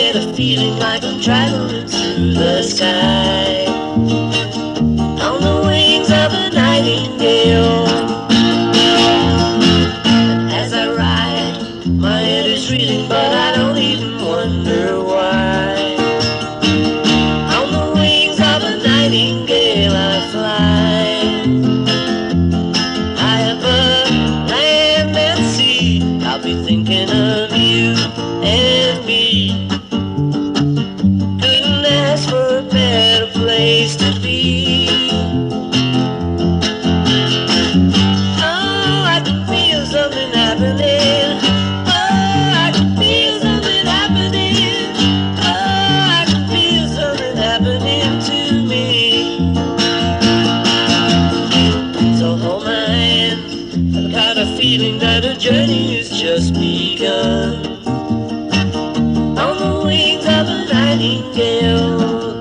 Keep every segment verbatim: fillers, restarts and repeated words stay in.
get a feeling like I'm traveling through the sky on the wings of a nightingale. And as I ride, my head is reeling, but I don't even wonder why. On the wings of a nightingale I fly, high above land and sea. I'll be thinking of you and me. Couldn't ask for a better place to be. Oh, I can feel something happening. Oh, I can feel something happening. Oh, I can feel something happening to me. So hold my hand. I've got a feeling that a journey has just begun on the wings of a nightingale.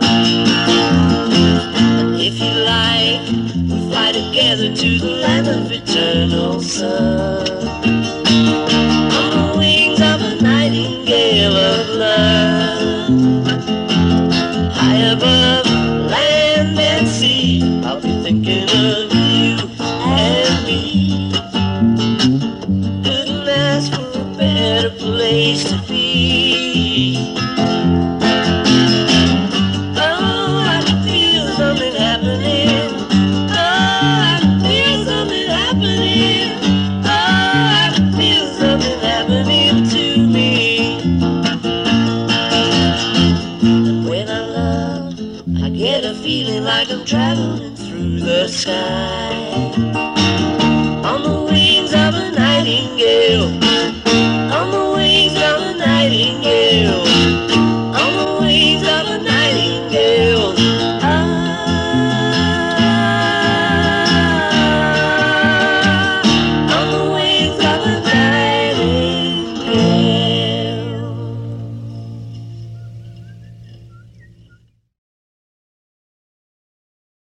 And if you like, we fly together to the land of eternal sun on the wings of a nightingale of love. High above land and sea, I'll be thinking of you and me. Couldn't ask for a better place to be. Oh, I can feel something happening. Oh, I can feel something happening. Oh, I can feel something happening to me. And when I love, I get a feeling like I'm traveling through the sky on the wings of a nightingale. On the wings of a nightingale.